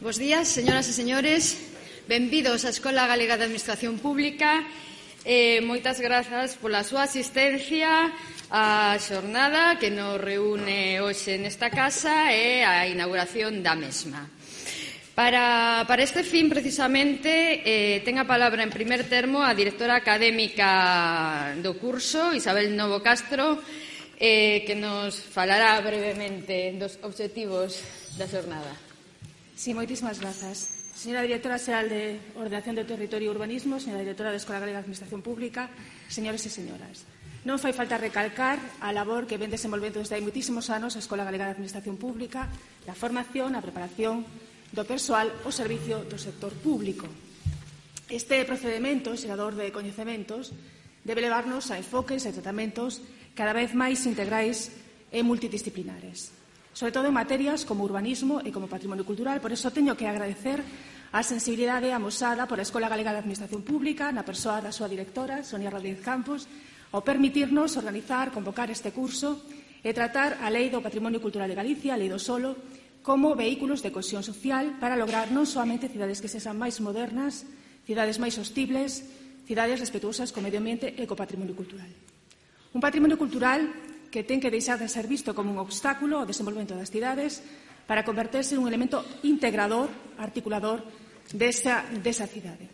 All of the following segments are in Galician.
Bos días, señoras e señores. Benvidos á Escola Galega de Administración Pública. Moitas grazas pola súa asistencia á xornada que nos reúne hoxe nesta casa e á inauguración da mesma. Para este fin, precisamente, ten a palabra en primer termo a directora académica do curso, Isabel Novo Castro, que nos falará brevemente dos obxectivos da xornada. Sí, moitísimas grazas. Señora Directora Xeral de Ordenación do Territorio e Urbanismo, señora Directora da Escola Galega de Administración Pública, señores e señoras. Non fai falta recalcar a labor que ven desenvolvendo desde hai moitísimos anos a Escola Galega de Administración Pública, a formación, a preparación do persoal ao servicio do sector público. Este procedimento, xerador de coñecementos, debe levarnos a enfoques e tratamentos cada vez máis integrais e multidisciplinares, sobre todo en materias como urbanismo e como patrimonio cultural. Por iso teño que agradecer a sensibilidade amosada por a Escola Galega de Administración Pública na persoa da súa directora, Sonia Rodríguez Campos, ao permitirnos organizar, convocar este curso e tratar a Lei do Patrimonio Cultural de Galicia, a Lei do Solo, como vehículos de cohesión social para lograr non soamente cidades que sexan máis modernas, cidades máis sostibles, cidades respetuosas co medio ambiente e co patrimonio cultural. Un patrimonio cultural que ten que deixar de ser visto como un obstáculo ao desenvolvemento das cidades para converterse en un elemento integrador, articulador desa cidade.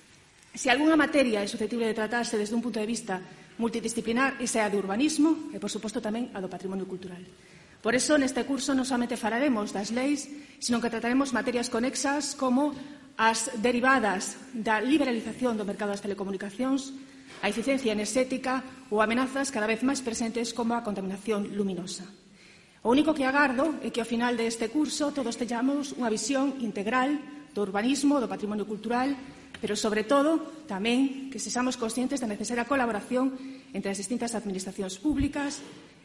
Se algunha materia é susceptible de tratarse desde un punto de vista multidisciplinar, esa é a de urbanismo e, por suposto, tamén a do patrimonio cultural. Por iso, neste curso non somente falaremos das leis, sino que trataremos materias conexas como as derivadas da liberalización do mercado das telecomunicacións, a eficiencia enerxética ou amenazas cada vez máis presentes como a contaminación luminosa. O único que agardo é que ao final deste curso todos teñamos unha visión integral do urbanismo, do patrimonio cultural, pero, sobre todo, tamén que sexamos conscientes da necesaria colaboración entre as distintas administracións públicas,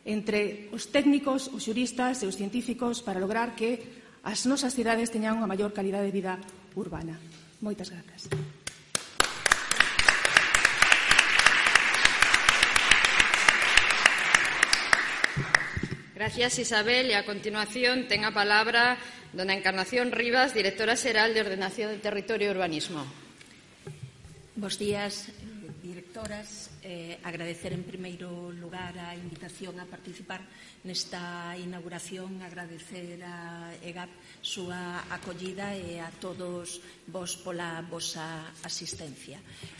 entre os técnicos, os xuristas e os científicos para lograr que as nosas cidades teñan unha maior calidade de vida urbana. Moitas grazas. Gracias, Isabel. E a continuación ten a palabra dona Encarnación Rivas, directora xeral de Ordenación do Territorio e Urbanismo. Bos días, directoras. Agradecer en primeiro lugar a invitación a participar nesta inauguración, agradecer a EGAP súa acollida e a todos vos pola vosa asistencia.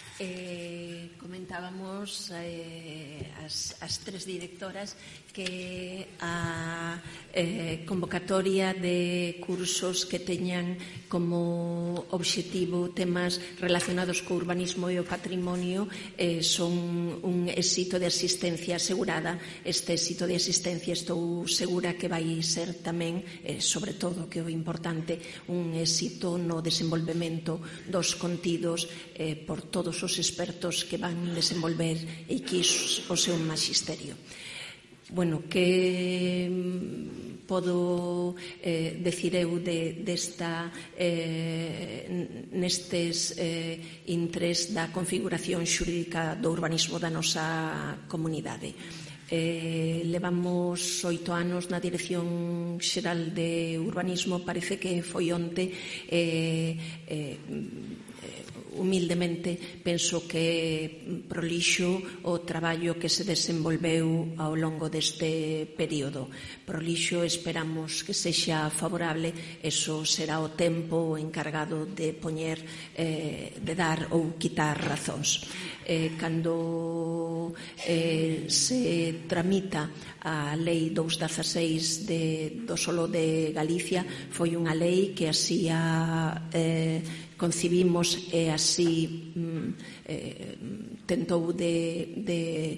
Comentábamos as tres directoras que a convocatoria de cursos que teñan como obxectivo temas relacionados co urbanismo e o patrimonio son un éxito de asistencia asegurada. Este éxito de asistencia estou segura que vai ser tamén, sobre todo, que o importante, un éxito no desenvolvemento dos contidos por todos os expertos que van desenvolver e que o seu magisterio. Bueno, que podo decir eu nestes intres da configuración xurídica do urbanismo da nosa comunidade. Levamos 8 anos na Dirección Xeral de Urbanismo, parece que foi onte. Humildemente penso que prolixo o traballo que se desenvolveu ao longo deste período. Prolixo, esperamos que sexa favorable, eso será o tempo encargado de poñer, de dar ou quitar razóns. Cando se tramita a Lei 216 do Solo de Galicia, foi unha lei que así concibimos e así tentou de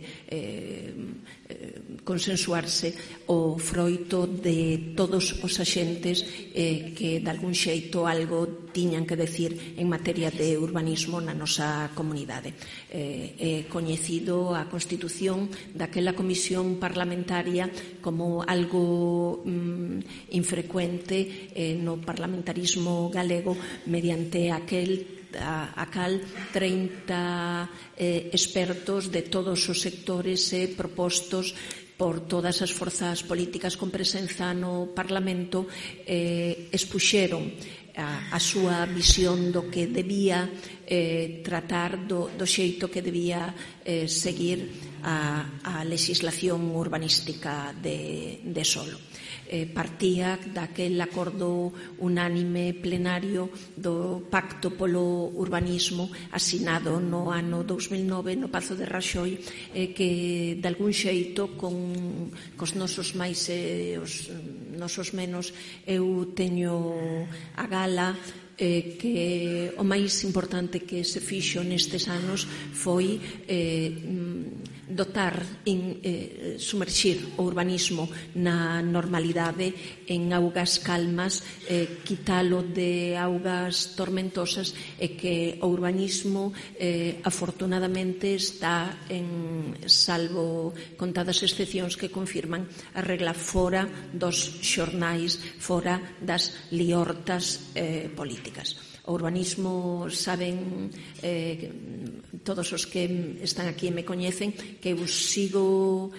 consensuarse o froito de todos os axentes que de algún xeito algo tiñan que decir en materia de urbanismo na nosa comunidade. É coñecido a constitución daquela comisión parlamentaria como algo infrecuente no parlamentarismo galego, mediante a cal 30 expertos de todos os sectores propostos por todas as forzas políticas con presenza no Parlamento expuxeron a súa visión do que debía tratar, do xeito que debía seguir a legislación urbanística de solo. Partía daquel acordo unánime plenario do Pacto polo Urbanismo asinado no ano 2009 no Pazo de Raxoi, que de algún xeito cos nosos máis e os nosos menos eu teño a gala que o máis importante que se fixo nestes anos foi dotar, sumerxir o urbanismo na normalidade en augas calmas, quitalo de augas tormentosas, e que o urbanismo afortunadamente está en, salvo contadas excepcións que confirman, a regla fora dos xornais, fora das liortas políticas. O urbanismo, saben todos os que están aquí e me coñecen, que eu sigo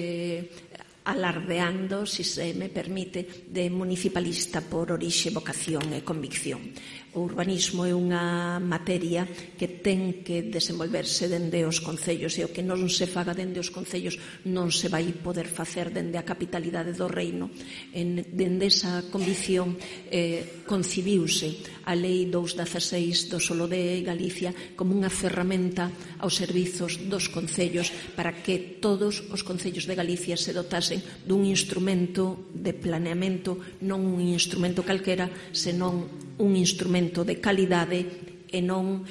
alardeando, se me permite, de municipalista por orixe, vocación e convicción. O urbanismo é unha materia que ten que desenvolverse dende os concellos, e o que non se faga dende os concellos non se vai poder facer dende a capitalidade do reino. Dende esa convicción concibiuse a Lei 216 do Solo de Galicia como unha ferramenta aos servizos dos concellos para que todos os concellos de Galicia se dotasen dun instrumento de planeamento, non un instrumento calquera, senón un instrumento de calidade e non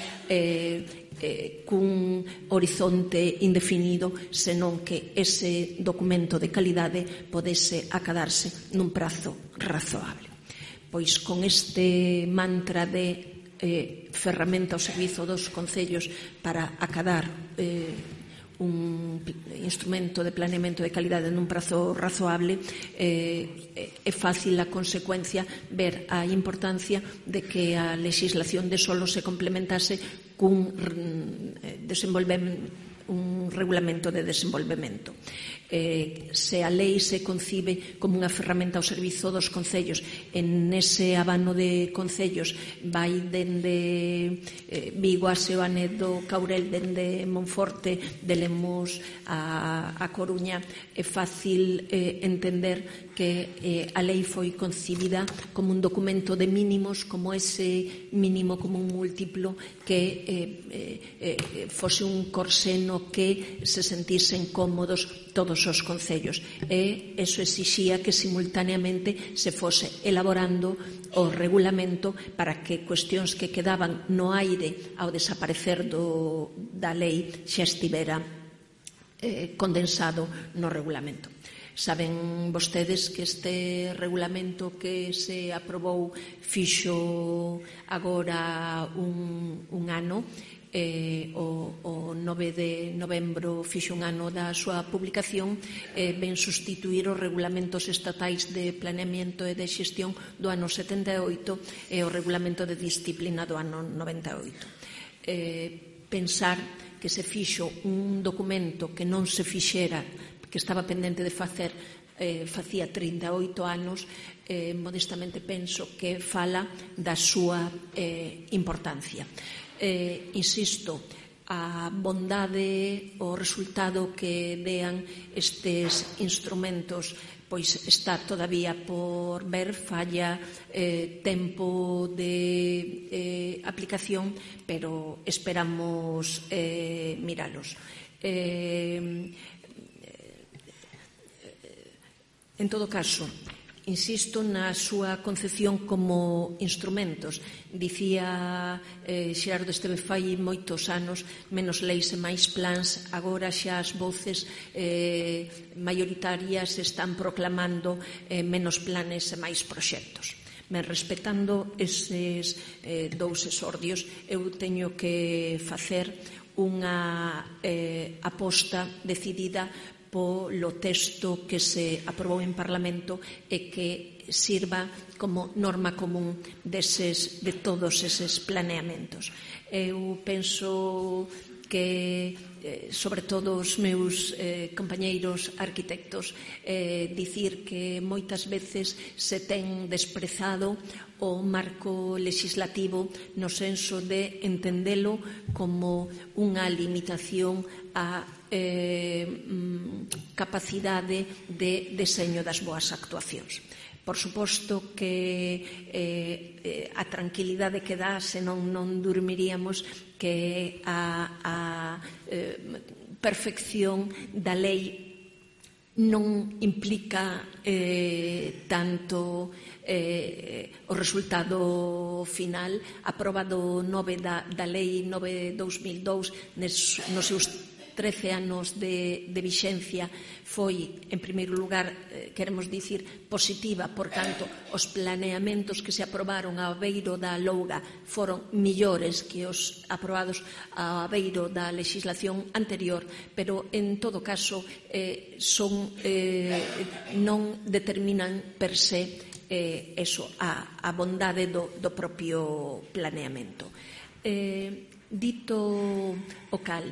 cun horizonte indefinido, senón que ese documento de calidade podese acadarse nun prazo razoable. Pois con este mantra de ferramenta ao servizo dos concellos para acadar un instrumento de planeamento de calidade nun prazo razoable, é fácil a consecuencia ver a importancia de que a legislación de solo se complementase cun regulamento de desenvolvemento. Se a lei se concibe como unha ferramenta ao servizo dos concellos, en ese abano de concellos vai dende Vigo a Seoane do Caurel, dende Monforte, de Lemos a Coruña, é fácil entender que a lei foi concibida como un documento de mínimos, como ese mínimo común múltiplo que fose un corseno que se sentisen cómodos todos os concellos, e eso exixía que simultaneamente se fose elaborando o regulamento para que cuestións que quedaban no aire ao desaparecer da lei xa estivera condensado no regulamento. Saben vostedes que este regulamento que se aprobou fixo agora un ano, o 9 de novembro fixo un ano da súa publicación, ven sustituir os regulamentos estatais de planeamiento e de xestión do ano 78 e o regulamento de disciplina do ano 98. Pensar que se fixo un documento que non se fixera, que estaba pendente de facer, facía 38 anos, modestamente penso que fala da súa importancia. Insisto, a bondade, o resultado que dean estes instrumentos, pois está todavía por ver, falla tempo de aplicación, pero esperamos miralos. En todo caso, insisto na súa concepción como instrumentos. Dicía Xerardo Esteve fai moitos anos, menos leis e máis plans. Agora xa as voces maioritarias están proclamando menos planes e máis proxectos. Men respetando eses dous exordios, eu teño que facer unha aposta decidida polo texto que se aprobou en Parlamento e que sirva como norma común de todos eses planeamentos. Eu penso que sobre todo os meus compañeiros arquitectos dicir que moitas veces se ten desprezado o marco legislativo no senso de entendelo como unha limitación á capacidade de deseño das boas actuacións. Por suposto que a tranquilidade que dá, senón non dormiríamos, que a perfección da lei non implica tanto o resultado final. A proba do 9 da lei 9/2002 nos seus 13 anos de vixencia foi, en primeiro lugar, queremos dicir, positiva. Por tanto, os planeamentos que se aprobaron ao beiro da Louga foron millores que os aprobados ao beiro da legislación anterior, pero, en todo caso, non determinan per se a bondade do propio planeamento. Dito o cal,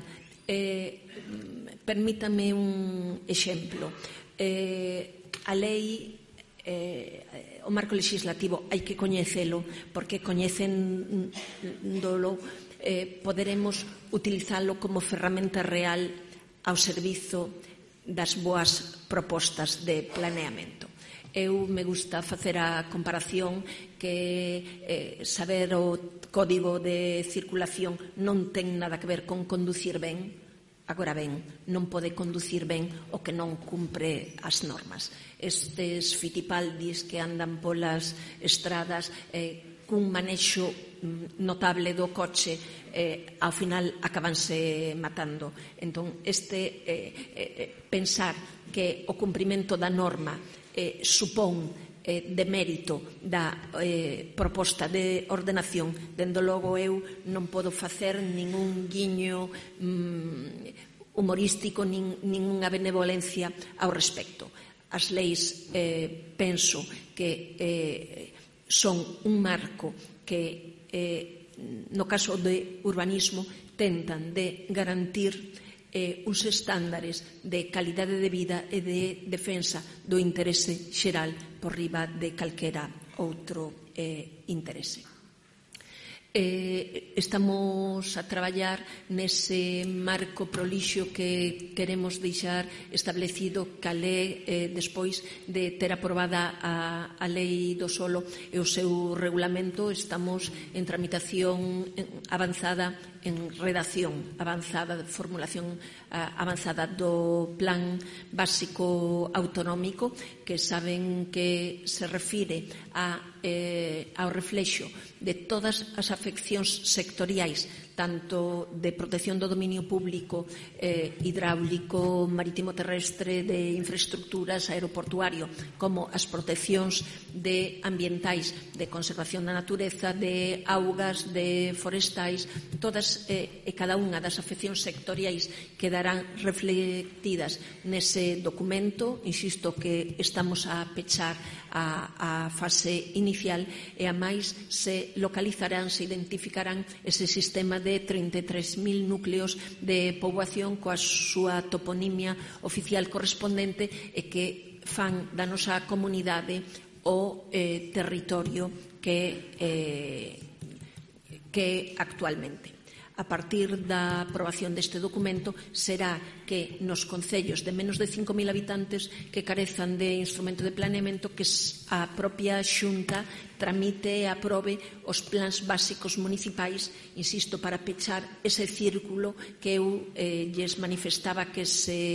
permítame un exemplo. A lei, o marco legislativo, hai que coñecelo, porque coñecéndolo poderemos utilizalo como ferramenta real ao servizo das boas propostas de planeamento. Eu me gusta facer a comparación que saber o código de circulación non ten nada que ver con conducir ben. Agora ben, non pode conducir ben o que non cumpre as normas. Estes fitipaldis que andan polas estradas cun manexo notable do coche, ao final acabanse matando. Entón, pensar que o cumprimento da norma supón de mérito da proposta de ordenación, dende logo eu non podo facer ningún guiño humorístico, ningunha benevolencia ao respecto. As leis penso que son un marco que no caso de urbanismo tentan de garantir uns estándares de calidade de vida e de defensa do interese xeral por riba de calquera outro interese. Estamos a traballar nese marco prolixo que queremos deixar establecido cal é, despois de ter aprobada a lei do solo e o seu regulamento. Estamos en tramitación avanzada, en redacción avanzada, formulación avanzada do Plan Básico Autonómico, que saben que se refire ao reflexo de todas as afeccións sectoriais, tanto de protección do dominio público, hidráulico, marítimo terrestre, de infraestructuras, aeroportuario, como as proteccións de ambientais, de conservación da natureza, de augas, de forestais. Todas e cada unha das afeccións sectoriais quedarán reflectidas nese documento. Insisto que estamos a pechar a fase inicial e a máis se localizarán, se identificarán ese sistema de 33.000 núcleos de poboación coa súa toponimia oficial correspondente e que fan da nosa comunidade o territorio que actualmente. A partir da aprobación deste documento será que nos concellos de menos de 5.000 habitantes que carezan de instrumento de planeamento, que a propia Xunta tramite e aprobe os plans básicos municipais, insisto, para pechar ese círculo que eu lles manifestaba que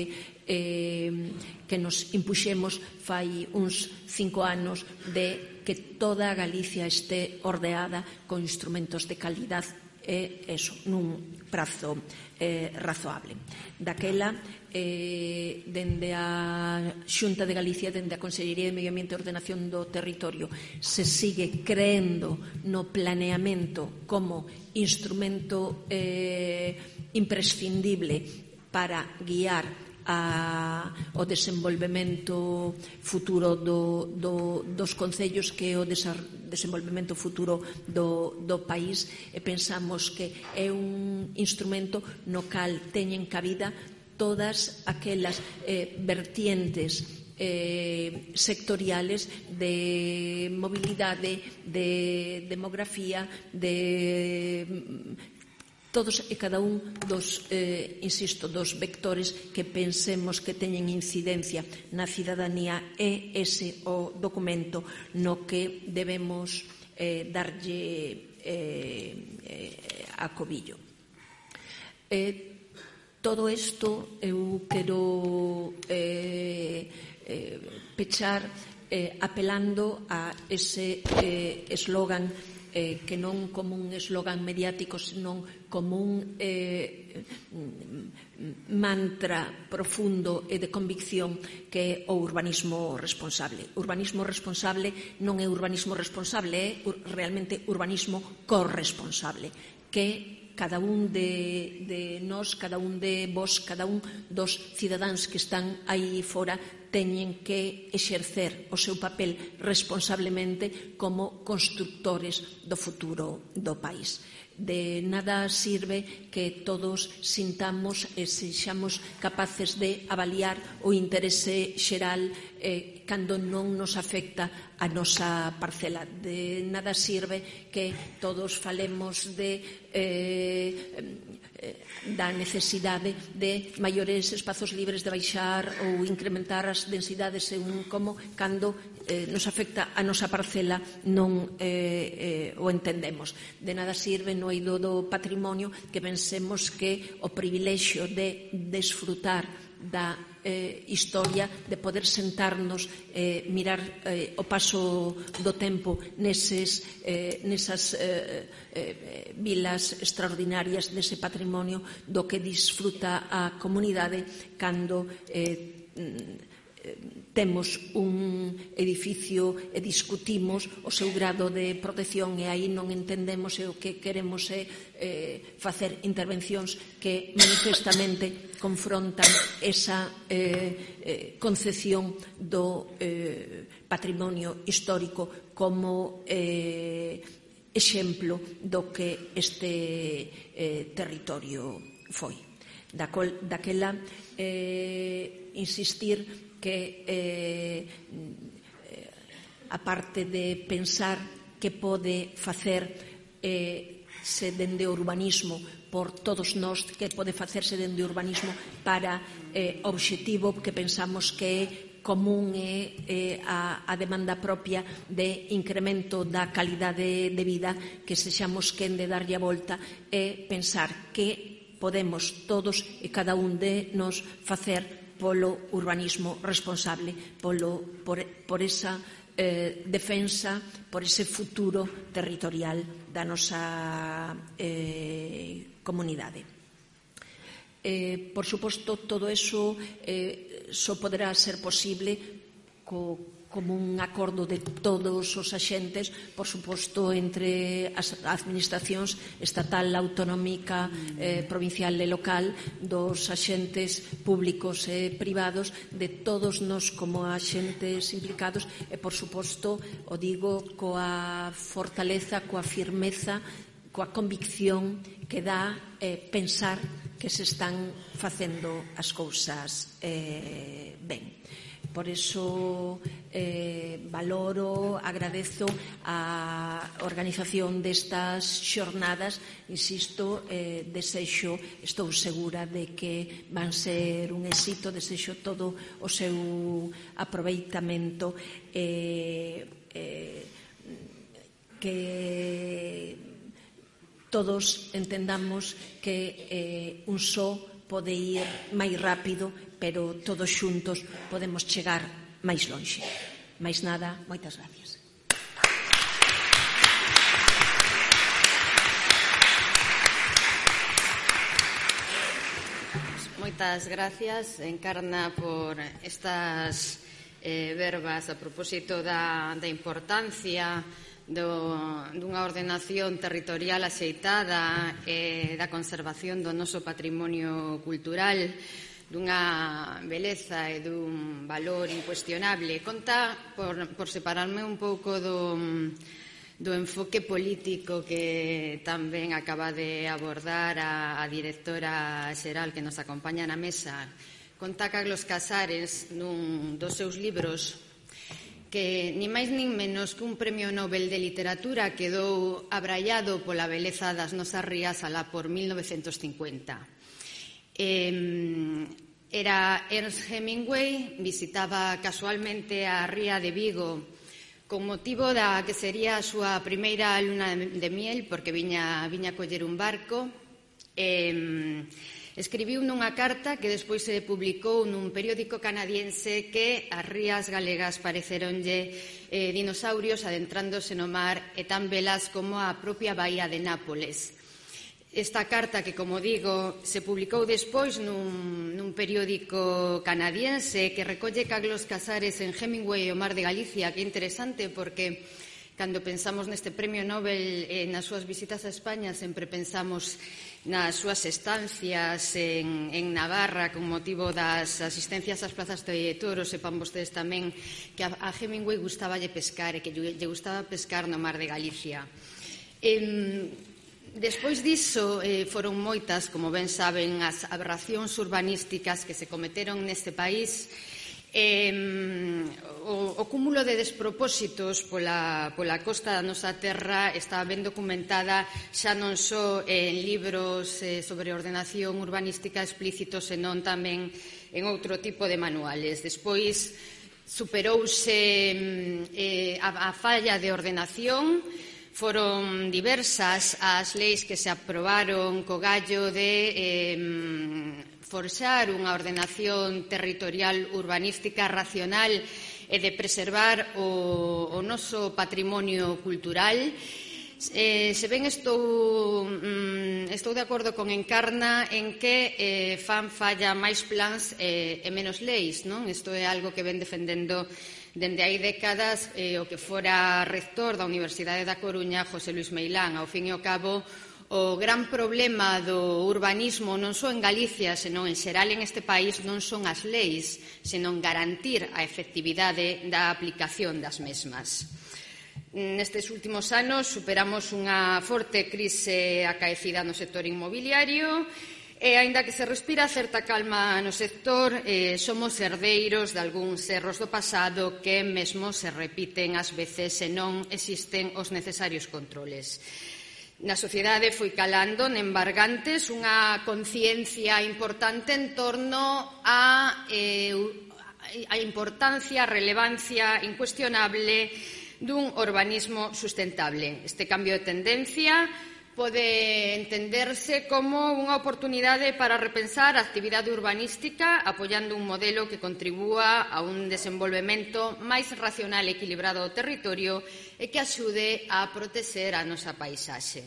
nos impuxemos fai uns 5 anos, de que toda Galicia este ordeada con instrumentos de calidade nun prazo razoable. Daquela, dende a Xunta de Galicia, dende a Consellería de Medio Ambiente e Ordenación do Territorio, se sigue creendo no planeamento como instrumento imprescindible para guiar ao desenvolvemento futuro dos concellos, que é o desenvolvemento futuro do país, e pensamos que é un instrumento no cal teñen cabida todas aquelas vertientes sectoriales de mobilidade, de demografía, de todos e cada un dos, insisto, dos vectores que pensemos que teñen incidencia na cidadanía, é ese o documento no que debemos darlle a cobillo. Todo isto eu quero pechar apelando a ese eslogan, que non como un eslogan mediático, senón como un mantra profundo e de convicción, que é o urbanismo responsable. Urbanismo responsable non é urbanismo responsable, é realmente urbanismo corresponsable, que cada un de nós, cada un de vos, cada un dos cidadáns que están aí fora teñen que exercer o seu papel responsablemente como constructores do futuro do país. De nada sirve que todos sintamos e sexamos capaces de avaliar o interese xeral cando non nos afecta a nosa parcela. De nada sirve que todos falemos da necesidade de maiores espazos libres, de baixar ou incrementar as densidades según como, cando nos afecta a nosa parcela non o entendemos. De nada sirve no eido do patrimonio que pensemos que o privilexio de desfrutar da historia, de poder sentarnos, mirar o paso do tempo nesas vilas extraordinarias dese patrimonio do que disfruta a comunidade, cando temos un edificio e discutimos o seu grado de protección, e aí non entendemos, e o que queremos é facer intervencións que manifestamente confrontan esa concepción do patrimonio histórico como exemplo do que este territorio foi. Daquela insistir que a parte de pensar que pode facer se dende o urbanismo por todos nós, que pode facerse dende o urbanismo para o obxectivo que pensamos que é común, é a demanda propia de incremento da calidade de vida, que sexamos quen de darlle a volta, e pensar que podemos todos e cada un de nos facer polo urbanismo responsable, por esa defensa, por ese futuro territorial da nosa comunidade. Por suposto, todo eso só poderá ser posible como un acordo de todos os axentes, por suposto, entre as administracións estatal, autonómica, provincial e local, dos axentes públicos e privados, de todos nós como axentes implicados, e, por suposto, o digo coa fortaleza, coa firmeza, coa convicción que dá pensar que se están facendo as cousas ben. Por iso valoro, agradezo a organización destas xornadas, insisto, desexo, estou segura de que van ser un éxito, desexo todo o seu aproveitamento, que todos entendamos que un só pode ir máis rápido, pero todos xuntos podemos chegar máis lonxe. Máis nada, moitas gracias. Moitas gracias, Encarna, por estas verbas a propósito da importancia dunha ordenación territorial axeitada e da conservación do noso patrimonio cultural. dunha beleza e dun valor incuestionable. Conta, por separarme un pouco do enfoque político que tamén acaba de abordar a directora xeral que nos acompaña na mesa, conta Carlos Casares nun dos seus libros que ni máis nin menos que un premio Nobel de Literatura quedou abraiado pola beleza das nosas rías alá por 1950. Era Ernest Hemingway, visitaba casualmente a ría de Vigo con motivo da que sería a súa primeira luna de miel, porque viña coller un barco. Escribiu nunha carta que despois se publicou nun periódico canadiense que as rías galegas pareceronlle dinosaurios adentrándose no mar e tan belas como a propia bahía de Nápoles. Esta carta, que, como digo, se publicou despois nun periódico canadiense que recolle Carlos Casares en Hemingway e o mar de Galicia, que é interesante porque cando pensamos neste premio Nobel nas súas visitas a España sempre pensamos nas súas estancias en Navarra con motivo das asistencias ás plazas de toros. Sepan vostedes tamén que a Hemingway gustaballe pescar e que lle gustaba pescar no mar de Galicia. Despois diso, foron moitas, como ben saben, as aberracións urbanísticas que se cometeron neste país. O cúmulo de despropósitos pola costa da nosa terra está ben documentada xa non só en libros sobre ordenación urbanística explícitos, senón tamén en outro tipo de manuales. Despois superouse a falla de ordenación. Foron diversas as leis que se aprobaron co gallo de forxar unha ordenación territorial urbanística racional e de preservar o noso patrimonio cultural. Se ben estou de acordo con Encarna en que fan falla máis plans e menos leis, non? Isto é algo que ven defendendo dende hai décadas o que fora rector da Universidade da Coruña, José Luis Meilán. Ao fin e ao cabo, o gran problema do urbanismo non só en Galicia, senón en xeral en este país, non son as leis, senón garantir a efectividade da aplicación das mesmas. Nestes últimos anos superamos unha forte crise acaecida no sector inmobiliario e, aínda que se respira certa calma no sector, somos herdeiros de algúns erros do pasado que mesmo se repiten ás veces se non existen os necesarios controles. Na sociedade foi calando nembargantes unha conciencia importante en torno á importancia, a relevancia incuestionable dun urbanismo sustentable. Este cambio de tendencia pode entenderse como unha oportunidade para repensar a actividade urbanística apoiando un modelo que contribúa a un desenvolvemento máis racional e equilibrado do territorio e que axude a protexer a nosa paisaxe.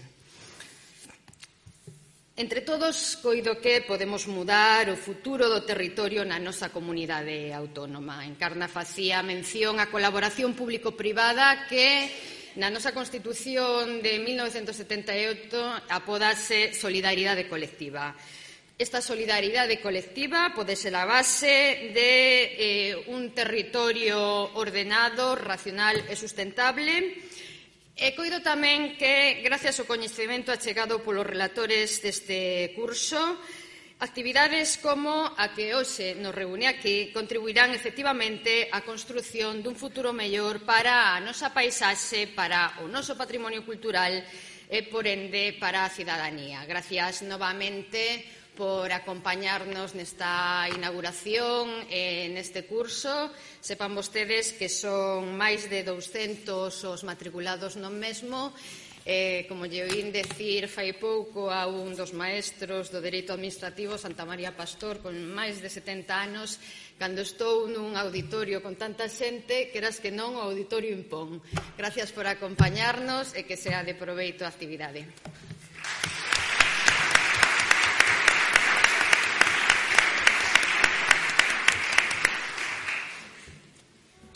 Entre todos, coido que podemos mudar o futuro do territorio na nosa comunidade autónoma. Encarna facía mención á colaboración público-privada que na nosa Constitución de 1978 apódase solidariedade colectiva. Esta solidariedade colectiva pode ser a base de un territorio ordenado, racional e sustentable. E coido tamén que, gracias ao coñecemento achegado polos relatores deste curso, actividades como a que hoxe nos reúne aquí contribuirán efectivamente á construción dun futuro mellor para a nosa paisaxe, para o noso patrimonio cultural e, por ende, para a cidadanía. Gracias novamente por acompañarnos nesta inauguración e neste curso. Sepan vostedes que son máis de 200 os matriculados no mesmo. Como lle oín decir fai pouco a un dos maestros do Dereito Administrativo, Santa María Pastor, con máis de 70 anos, cando estou nun auditorio con tanta xente, queras que non, o auditorio impón. Gracias por acompañarnos e que sea de proveito a actividade.